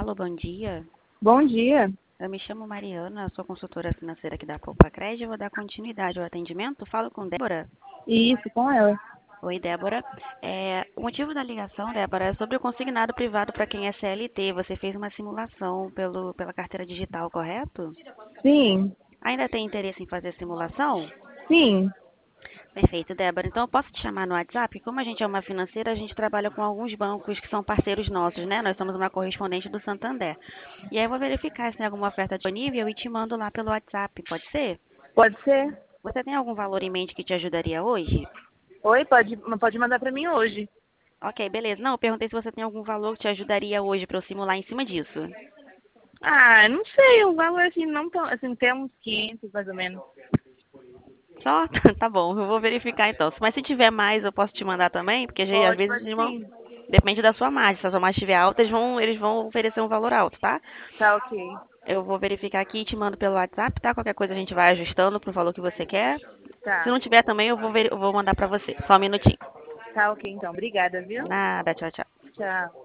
Alô, bom dia. Bom dia. Eu me chamo Mariana, sou consultora financeira aqui da Poupa Crédito. Eu vou dar continuidade ao atendimento. Falo com Débora. Isso, com ela. Oi, Débora. O motivo da ligação, Débora, é sobre o consignado privado para quem é CLT. Você fez uma simulação pela carteira digital, correto? Sim, Ainda tem interesse em fazer simulação? sim. Perfeito, Débora. Então eu posso te chamar no WhatsApp? Como a gente é uma financeira, a gente trabalha com alguns bancos que são parceiros nossos, né? Nós somos uma correspondente do Santander. E aí eu vou verificar se tem alguma oferta disponível e te mando lá pelo WhatsApp, pode ser? Pode ser? Você tem algum valor em mente que te ajudaria hoje? Oi, pode mandar pra mim hoje. Ok, beleza. Não, eu perguntei se você tem algum valor que te ajudaria hoje para eu simular em cima disso. Ah, não sei, o valor assim, não tão, assim, tem uns 500 mais ou menos. Só? Tá bom, eu vou verificar então. Mas se tiver mais, eu posso te mandar também, porque às vezes Pode eles vão. sim. Depende da sua margem. Se a sua margem estiver alta, eles vão oferecer um valor alto, tá? Tá ok. Eu vou verificar aqui e te mando pelo WhatsApp, tá? Qualquer coisa a gente vai ajustando pro valor que você quer. Se Tá. não tiver também, eu vou mandar pra você. Só um minutinho. Tá ok então. Obrigada, viu? Nada, tchau, tchau. Tchau.